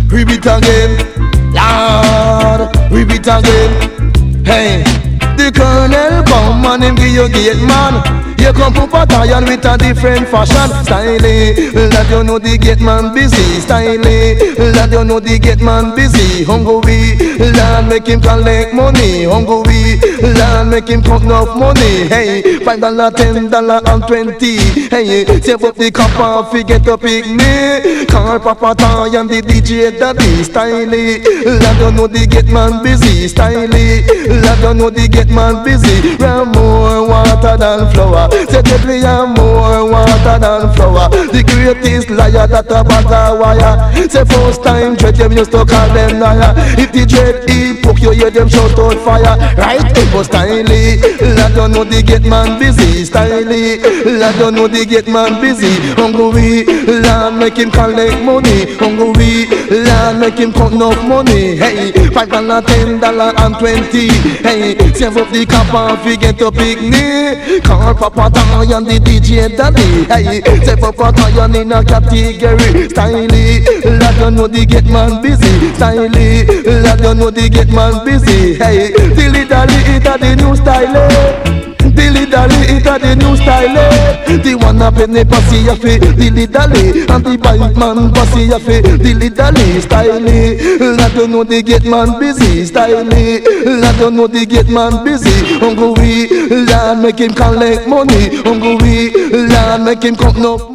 repeat again. Lord, repeat again. Hey, the colonel come and him give you gate man. You come to battalion with a different fashion. Styling, that you know the gate man busy. Styling, that you know the gate man busy. Hungry, Lord make him collect money. Hungry, Lord make him count enough money. Hey, $5, $10 and 20. Hey, save up the copper, forget to pick me. Call Papa Toy and the DJ Daddy. Styling, that you know the gate man busy. Styling, that you know the gate man busy. Run more water than flour. Say they play more water than flour. The greatest liar that a bag of wire. Say first time dread them used to call them liar. If the dread he poke you hear them shout out fire. Right, it was Styly. Lad don't know the gate man busy. Styly. Lad don't know the gate man busy. Hungry, lad make him collect money. Hungry, lad make him count enough money. Hey, $5, $10 and 20. Hey, save up the copper forget to picnic. Call Papa Toy and the DJ Daddy. Hey, say Papa Toy in a category. Styly, lad you know the gate man busy. Styly, lad you know the gate man busy. Hey, dilly dally it a the new style. Dilly dally it a the new style. The one up in the pussy a fi dilly dally, and the bike man pussy a fi dilly dally. Styly, lad you know the gate man busy. Styly, lad you know the gate man busy. Hungry, lad make him collect money. Hungry, lad make him count enough